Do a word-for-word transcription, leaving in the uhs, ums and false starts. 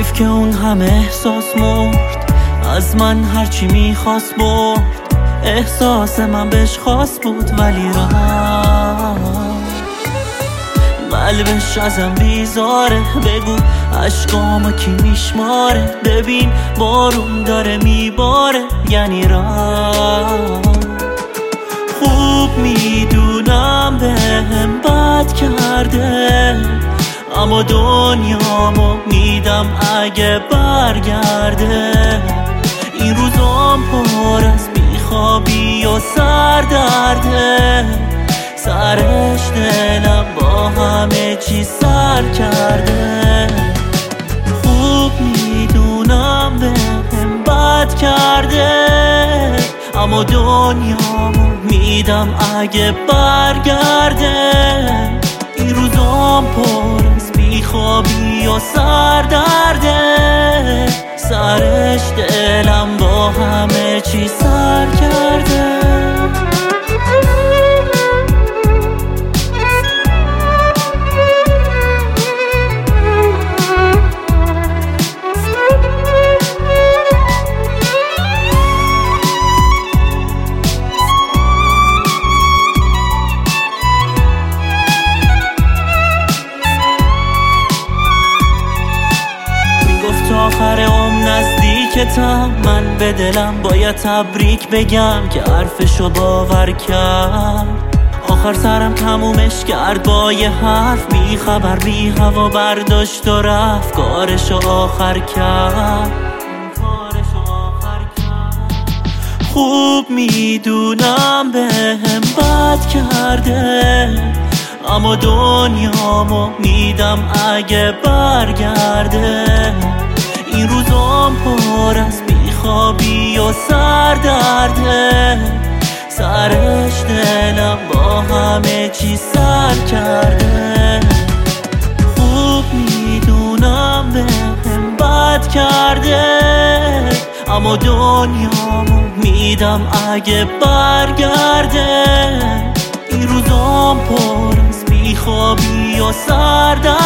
حیف که اون همه احساس مرد، از من هرچی میخواست برد. احساس من بهش خاص بود ولی رفت. قلبش ازم بیزاره، بگو عشقامو کی میشماره. ببین بارون داره میباره یعنی رفت. خوب میدونم بهم بد کرده، اما دنیامو میدم اگه برگرده. این روزام پر از بیخوابی و سردرده، سرش دلم با همه چی سر کرده. خوب میدونم بهم بد کرده، اما دنیامو میدم اگه برگرده. این روزام پر از بیخوابی و سردرده، سرش دلم با همه چی سر کرده. آخر عمر نزدیکتم، من به دلم باید تبریک بگم که حرفشو باور کرد. آخر سرم تمومش کرد با یه حرف، بی خبر بی هوا برداشت و رفت. کارشو آخر کرد. خوب میدونم بهم بد کرده، اما دنیامو میدم اگه برگرده. این روزام پر از بیخوابی و سردرده، سرش دلم با همه چی سر کرده. خوب میدونم بهم بد کرده، اما دنیامو میدم اگه برگرده. این روزام پر از بیخوابی و سردرده،